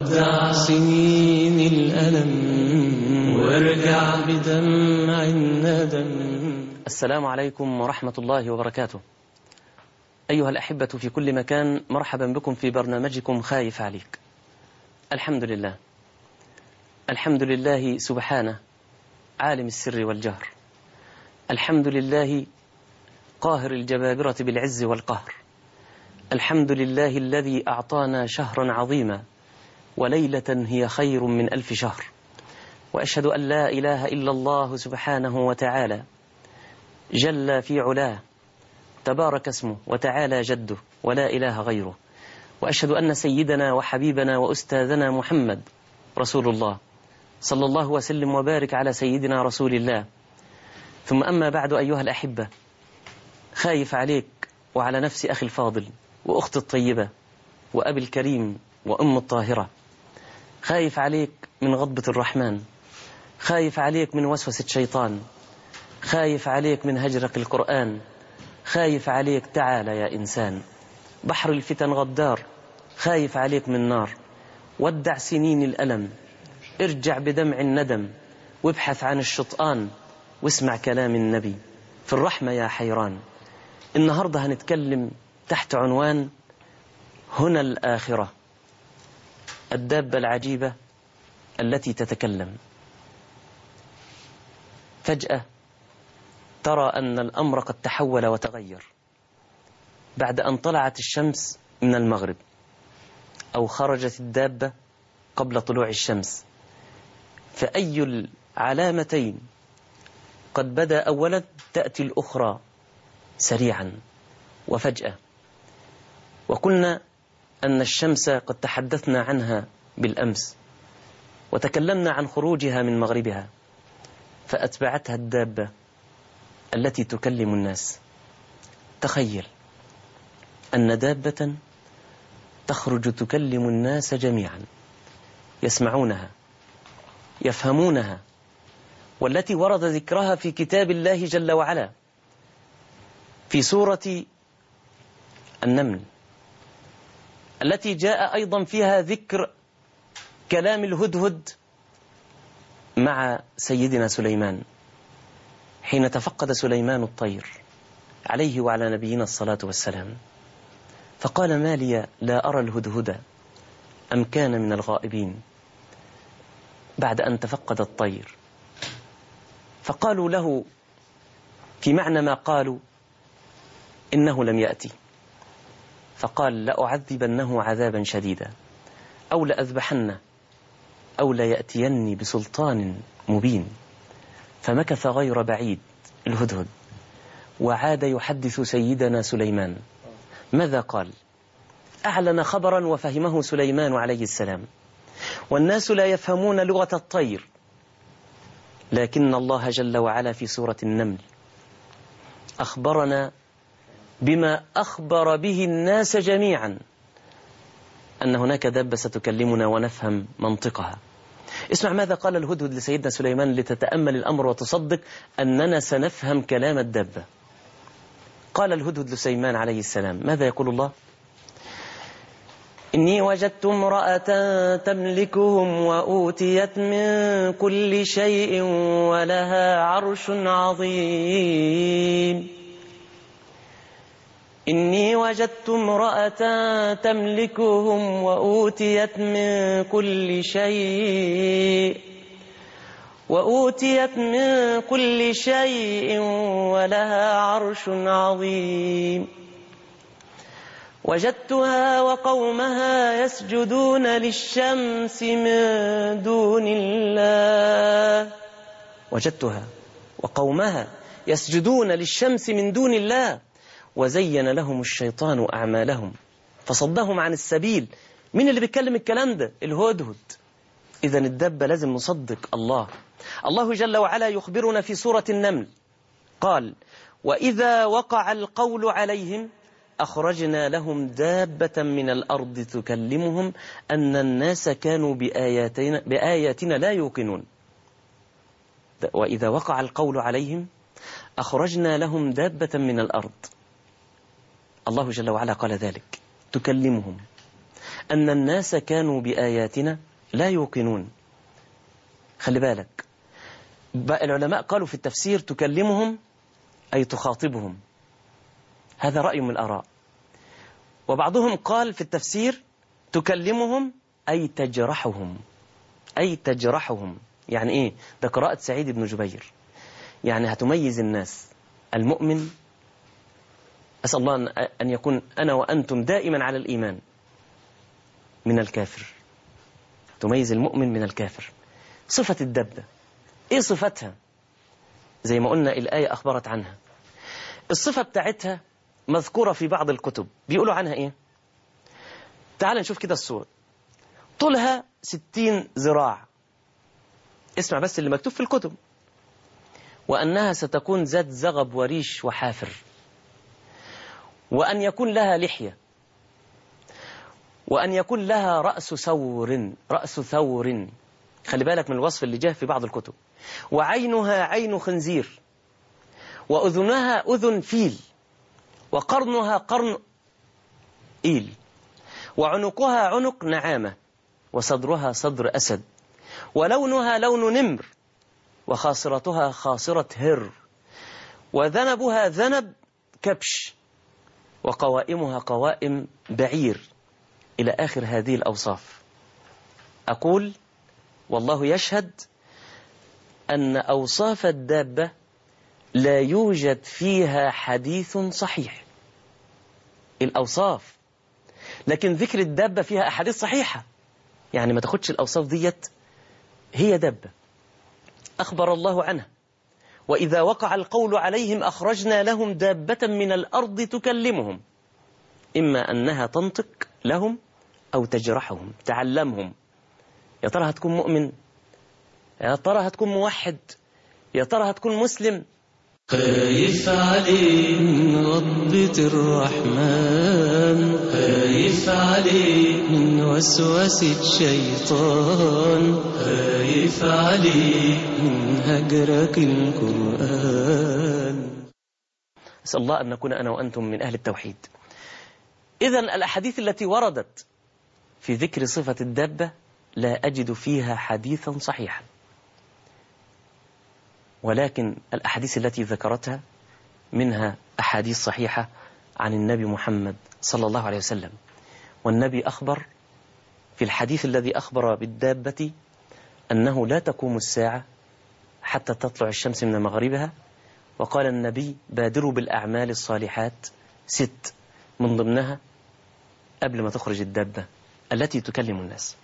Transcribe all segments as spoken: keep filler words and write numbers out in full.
ودع سنين الألم وارجع بدمع الندم. السلام عليكم ورحمة الله وبركاته. أيها الأحبة في كل مكان، مرحبا بكم في برنامجكم خايف عليك. الحمد لله الحمد لله سبحانه عالم السر والجهر. الحمد لله قاهر الجبابرة بالعز والقهر. الحمد لله الذي أعطانا شهرا عظيما وليلة هي خير من ألف شهر. وأشهد أن لا إله إلا الله سبحانه وتعالى جل في علاه، تبارك اسمه وتعالى جده ولا إله غيره. وأشهد أن سيدنا وحبيبنا وأستاذنا محمد رسول الله، صلى الله وسلم وبارك على سيدنا رسول الله. ثم أما بعد أيها الأحبة، خايف عليك وعلى نفس أخي الفاضل وأختي الطيبة وأبي الكريم وأم الطاهرة. خايف عليك من غضبة الرحمن، خايف عليك من وسوسة شيطان، خايف عليك من هجرك القرآن، خايف عليك تعال يا إنسان. بحر الفتن غدار، خايف عليك من نار. ودع سنين الألم، ارجع بدمع الندم، وابحث عن الشطآن واسمع كلام النبي في الرحمة يا حيران. النهاردة هنتكلم تحت عنوان هنا الآخرة، الدابة العجيبة التي تتكلم. فجأة ترى أن الأمر قد تحول وتغير بعد أن طلعت الشمس من المغرب، أو خرجت الدابة قبل طلوع الشمس. فأي العلامتين قد بدأ أولا تأتي الأخرى سريعا وفجأة. وقلنا أن الشمس قد تحدثنا عنها بالأمس وتكلمنا عن خروجها من مغربها، فأتبعتها الدابة التي تكلم الناس. تخيل أن دابة تخرج تكلم الناس جميعا، يسمعونها يفهمونها، والتي ورد ذكرها في كتاب الله جل وعلا في سورة النمل، التي جاء أيضا فيها ذكر كلام الهدهد مع سيدنا سليمان حين تفقد سليمان الطير عليه وعلى نبينا الصلاة والسلام، فقال: ما لي لا أرى الهدهد أم كان من الغائبين، بعد أن تفقد الطير. فقالوا له في معنى ما قالوا إنه لم يأتي، فقال: لأعذبنه عذابا شديدا أو لأذبحنه أو ليأتيني بسلطان مبين. فمكث غير بعيد الهدهد وعاد يحدث سيدنا سليمان. ماذا قال؟ أعلن خبرا وفهمه سليمان عليه السلام، والناس لا يفهمون لغة الطير، لكن الله جل وعلا في سورة النمل أخبرنا بما أخبر به الناس جميعا، أن هناك دابة ستكلمنا ونفهم منطقها. اسمع ماذا قال الهدهد لسيدنا سليمان لتتأمل الأمر وتصدق أننا سنفهم كلام الدابة. قال الهدهد لسليمان عليه السلام، ماذا يقول الله؟ إني وجدت امرأة تملكهم وأوتيت من كل شيء ولها عرش عظيم. إني وجدت امرأة تملكهم وأوتيت من كل شيء وأوتيت من كل شيء ولها عرش عظيم. وجدتها وقومها يسجدون للشمس من دون الله وجدتها وقومها يسجدون للشمس من دون الله وزين لهم الشيطان أعمالهم فصدهم عن السبيل. مين اللي بيتكلم الكلام ده؟ الهدهد. إذن الدابة لازم نصدق الله. الله جل وعلا يخبرنا في سورة النمل قال: وإذا وقع القول عليهم أخرجنا لهم دابة من الأرض تكلمهم أن الناس كانوا بآياتنا, بآياتنا لا يوقنون. وإذا وقع القول عليهم أخرجنا لهم دابة من الأرض. الله جل وعلا قال ذلك، تكلمهم أن الناس كانوا بآياتنا لا يوقنون. خلي بالك، العلماء قالوا في التفسير تكلمهم أي تخاطبهم، هذا رأي من الآراء. وبعضهم قال في التفسير تكلمهم أي تجرحهم، أي تجرحهم. يعني إيه؟ ده قراءة سعيد بن جبير. يعني هتميز الناس المؤمن، أسأل الله أن يكون أنا وأنتم دائما على الإيمان، من الكافر. تميز المؤمن من الكافر. صفة الدبة إيه صفتها؟ زي ما قلنا الآية أخبرت عنها. الصفة بتاعتها مذكورة في بعض الكتب، بيقولوا عنها إيه؟ تعال نشوف كده الصورة. طولها ستين ذراع، اسمع بس اللي مكتوب في الكتب. وأنها ستكون ذات زغب وريش وحافر، وأن يكون لها لحية، وأن يكون لها رأس ثور، رأس ثور. خلي بالك من الوصف اللي جاء في بعض الكتب. وعينها عين خنزير، وأذنها أذن فيل، وقرنها قرن إيل، وعنقها عنق نعامة، وصدرها صدر أسد، ولونها لون نمر، وخاصرتها خاصرة هر، وذنبها ذنب كبش، وقوائمها قوائم بعير، إلى آخر هذه الأوصاف. أقول والله يشهد أن أوصاف الدابة لا يوجد فيها حديث صحيح. الأوصاف، لكن ذكر الدابة فيها أحاديث صحيحة. يعني ما تاخدش الأوصاف ديت هي دابة. أخبر الله عنها: وإذا وقع القول عليهم أخرجنا لهم دابة من الأرض تكلمهم، إما أنها تنطق لهم أو تجرحهم، تعلمهم. يا ترى هتكون مؤمن؟ يا ترى هتكون موحد؟ يا ترى هتكون مسلم؟ خايف عليك من غضبة الرحمن، خايف عليك من وسوسة الشيطان، خايف عليك من هجرك القرآن. أسأل الله أن نكون أنا وأنتم من أهل التوحيد. إذن الأحاديث التي وردت في ذكر صفة الدابة لا أجد فيها حديثا صحيحا، ولكن الأحاديث التي ذكرتها منها أحاديث صحيحة عن النبي محمد صلى الله عليه وسلم. والنبي أخبر في الحديث الذي أخبر بالدابة أنه لا تقوم الساعة حتى تطلع الشمس من مغربها. وقال النبي: بادروا بالأعمال الصالحات ست، من ضمنها قبل ما تخرج الدابة التي تكلم الناس.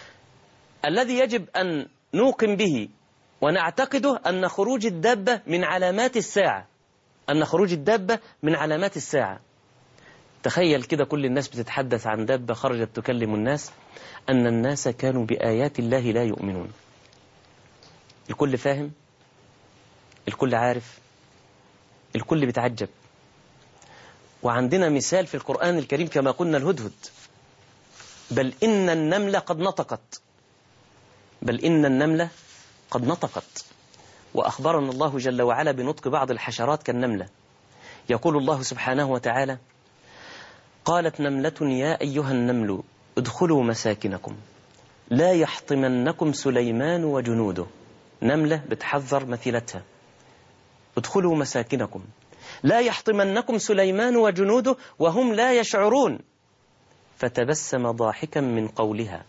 الذي يجب أن نوقن به ونعتقده أن خروج الدابة من علامات الساعة، أن خروج الدابة من علامات الساعة. تخيل كده كل الناس بتتحدث عن دابة خرجت تكلم الناس، أن الناس كانوا بآيات الله لا يؤمنون. الكل فاهم، الكل عارف، الكل بيتعجب. وعندنا مثال في القرآن الكريم كما قلنا الهدهد. بل إن النملة قد نطقت، بل إن النملة قد نطقت. وأخبرنا الله جل وعلا بنطق بعض الحشرات كالنملة. يقول الله سبحانه وتعالى: قالت نملة يا أيها النمل ادخلوا مساكنكم لا يحطمنكم سليمان وجنوده. نملة بتحذر مثيلتها: ادخلوا مساكنكم لا يحطمنكم سليمان وجنوده وهم لا يشعرون. فتبسم ضاحكا من قولها.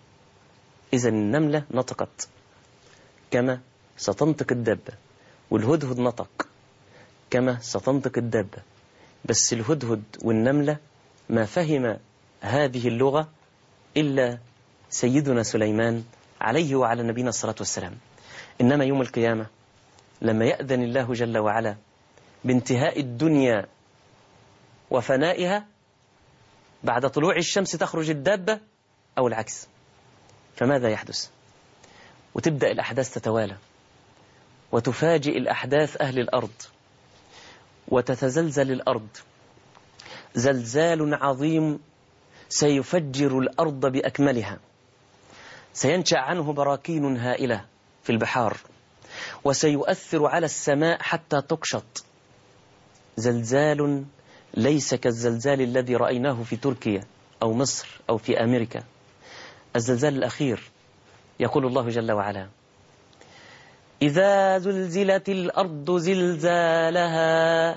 إذن النملة نطقت كما ستنطق الدابة، والهدهد نطق كما ستنطق الدابة. بس الهدهد والنملة ما فهم هذه اللغة إلا سيدنا سليمان عليه وعلى نبينا الصلاة والسلام. إنما يوم القيامة لما يأذن الله جل وعلا بانتهاء الدنيا وفنائها، بعد طلوع الشمس تخرج الدابة أو العكس. فماذا يحدث؟ وتبدأ الأحداث تتوالى، وتفاجئ الأحداث أهل الأرض، وتتزلزل الأرض زلزال عظيم سيفجر الأرض بأكملها، سينشأ عنه براكين هائلة في البحار، وسيؤثر على السماء حتى تقشط. زلزال ليس كالزلزال الذي رأيناه في تركيا أو مصر أو في أمريكا. الزلزال الأخير يقول الله جل وعلا: إذا زلزلت الأرض زلزالها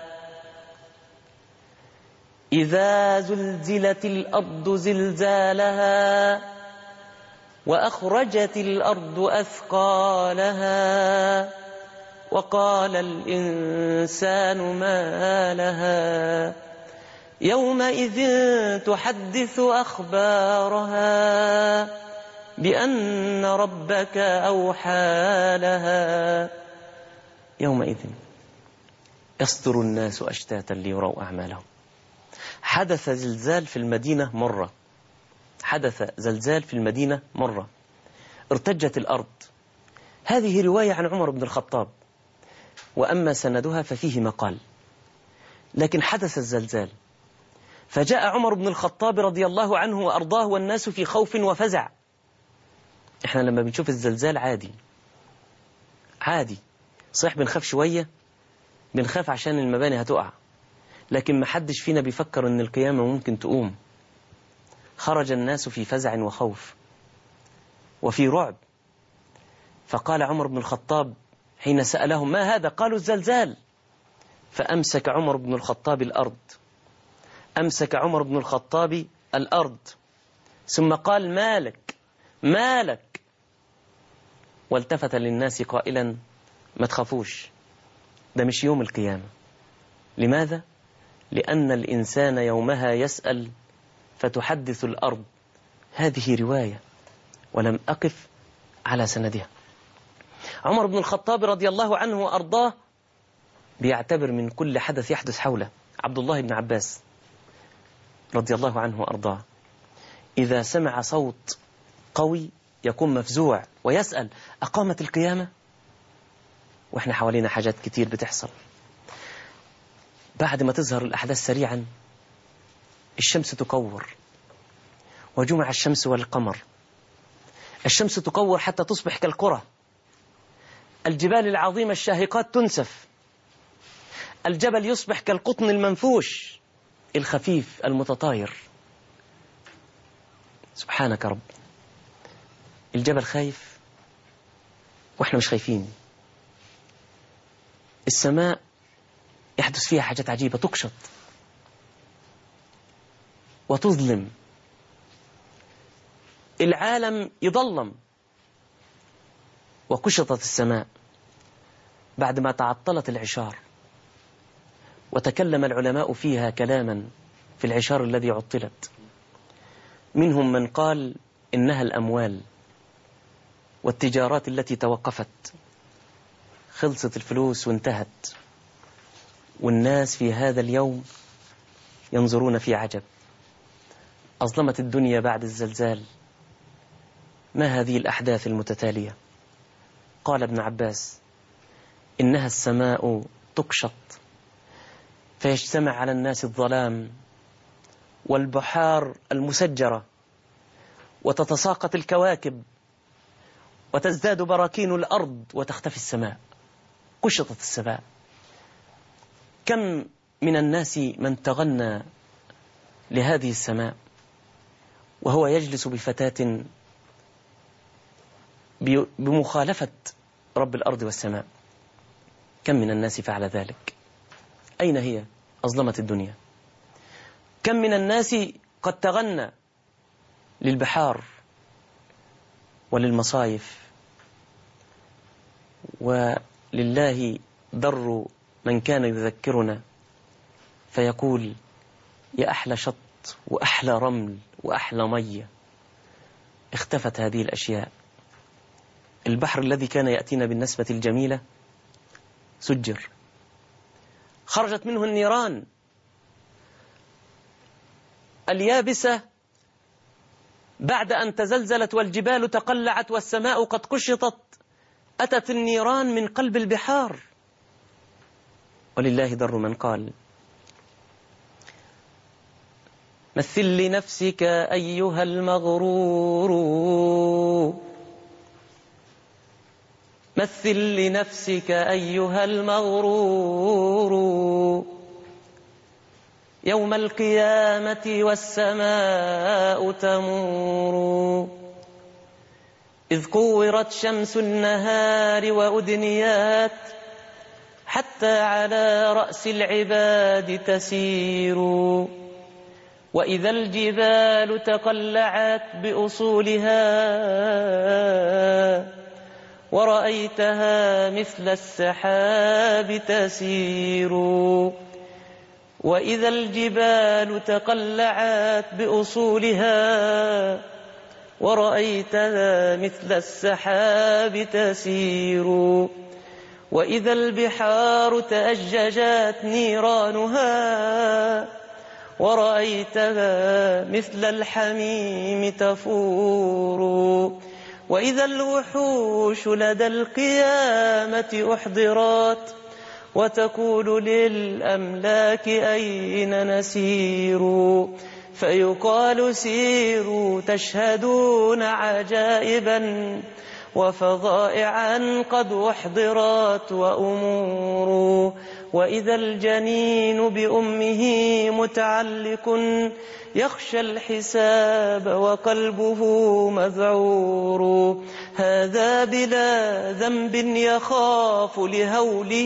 إذا زلزلت الأرض زلزالها وأخرجت الأرض أثقالها وقال الإنسان ما لها يومئذ تحدث أخبارها بأن ربك أوحى لها يومئذ يصدر الناس أشتاتا ليروا أعمالهم. حدث زلزال في المدينة مرة حدث زلزال في المدينة مرة ارتجت الأرض. هذه رواية عن عمر بن الخطاب، وأما سندها ففيه مقال، لكن حدث الزلزال فجاء عمر بن الخطاب رضي الله عنه وأرضاه والناس في خوف وفزع. احنا لما بنشوف الزلزال عادي عادي صحيح بنخاف شوية، بنخاف عشان المباني هتقع، لكن ما حدش فينا بيفكر ان القيامة ممكن تقوم. خرج الناس في فزع وخوف وفي رعب، فقال عمر بن الخطاب حين سألهم: ما هذا؟ قالوا: الزلزال. فأمسك عمر بن الخطاب الأرض أمسك عمر بن الخطاب الأرض ثم قال: مالك مالك، والتفت للناس قائلا: ما تخافوش، ده مش يوم القيامة. لماذا؟ لأن الإنسان يومها يسأل فتحدث الأرض. هذه رواية ولم أقف على سندها. عمر بن الخطاب رضي الله عنه وأرضاه بيعتبر من كل حدث يحدث حوله. عبد الله بن عباس رضي الله عنه وأرضاه إذا سمع صوت قوي يكون مفزوع ويسأل: أقامت القيامة؟ وإحنا حوالينا حاجات كتير بتحصل. بعد ما تظهر الأحداث سريعا الشمس تكور، وجمع الشمس والقمر. الشمس تكور حتى تصبح كالقرى، الجبال العظيمة الشاهقات تنسف، الجبل يصبح كالقطن المنفوش الخفيف المتطاير. سبحانك رب، الجبل خايف وإحنا مش خايفين. السماء يحدث فيها حاجات عجيبة، تكشط وتظلم، العالم يظلم. وكشطت السماء بعدما تعطلت العشار، وتكلم العلماء فيها كلاما في العشار الذي عطلت. منهم من قال إنها الأموال والتجارات التي توقفت، خلصت الفلوس وانتهت، والناس في هذا اليوم ينظرون في عجب. أظلمت الدنيا بعد الزلزال. ما هذه الأحداث المتتالية؟ قال ابن عباس: إنها السماء تكشط فيجتمع على الناس الظلام والبحار المسجرة، وتتساقط الكواكب، وتزداد براكين الأرض، وتختفي السماء. كشطت السماء. كم من الناس من تغنى لهذه السماء وهو يجلس بفتاة بمخالفة رب الأرض والسماء. كم من الناس فعل ذلك؟ أين هي؟ أظلمت الدنيا. كم من الناس قد تغنى للبحار وللمصايف، ولله در من كان يذكرنا فيقول: يا أحلى شط وأحلى رمل وأحلى مية. اختفت هذه الأشياء. البحر الذي كان يأتينا بالنسبة الجميلة سجر، خرجت منه النيران. اليابسة بعد أن تزلزلت والجبال تقلعت والسماء قد كشطت، أتت النيران من قلب البحار. ولله در من قال: مثل لنفسك أيها المغرور، مثل لنفسك أيها المغرور، يوم القيامة والسماء تمور، إذ كورت شمس النهار وأدنيات حتى على رأس العباد تسير، وإذا الجبال تقلعت بأصولها ورأيتها مثل السحاب تسير، وإذا الجبال تقلعت بأصولها ورأيتها مثل السحاب تسير، وإذا البحار تأججت نيرانها ورأيتها مثل الحميم تفور، وإذا الوحوش لدى القيامة أحضرت وتقول للأملاك أين نسير، فيقال سيروا تشهدون عجائبا وفظائعا قد أحضرت وأمور، وإذا الجنين بأمه متعلق يخشى الحساب وقلبه مذعور، هذا بلا ذنب يخاف لهوله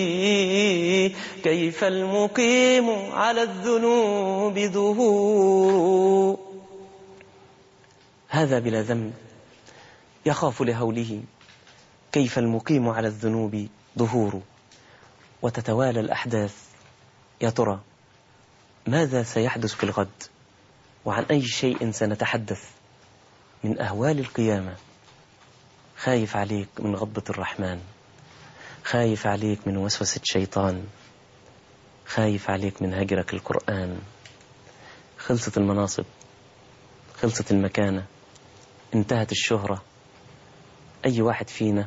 كيف المقيم على الذنوب ظهور. هذا بلا ذنب يخاف لهوله كيف المقيم على الذنوب ظهور. وتتوالى الأحداث، يا ترى ماذا سيحدث في الغد، وعن أي شيء سنتحدث من أهوال القيامة؟ خايف عليك من غضبة الرحمن، خايف عليك من وسوسة الشيطان، خايف عليك من هجرك القرآن. خلصت المناصب، خلصت المكانة، انتهت الشهرة، أي واحد فينا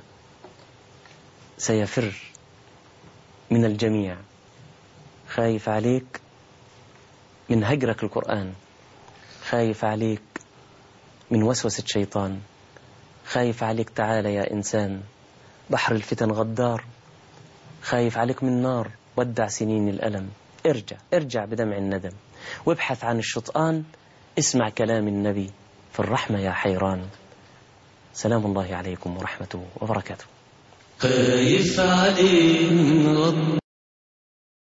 سيفر من الجميع. خايف عليك من هجرك القرآن، خايف عليك من وسوسة شيطان، خايف عليك. تعال يا إنسان، بحر الفتن غدار، خايف عليك من نار ودع سنين الألم. ارجع ارجع بدمع الندم وابحث عن الشطآن، اسمع كلام النبي في الرحمة يا حيران. سلام الله عليكم ورحمته وبركاته. خايف عليك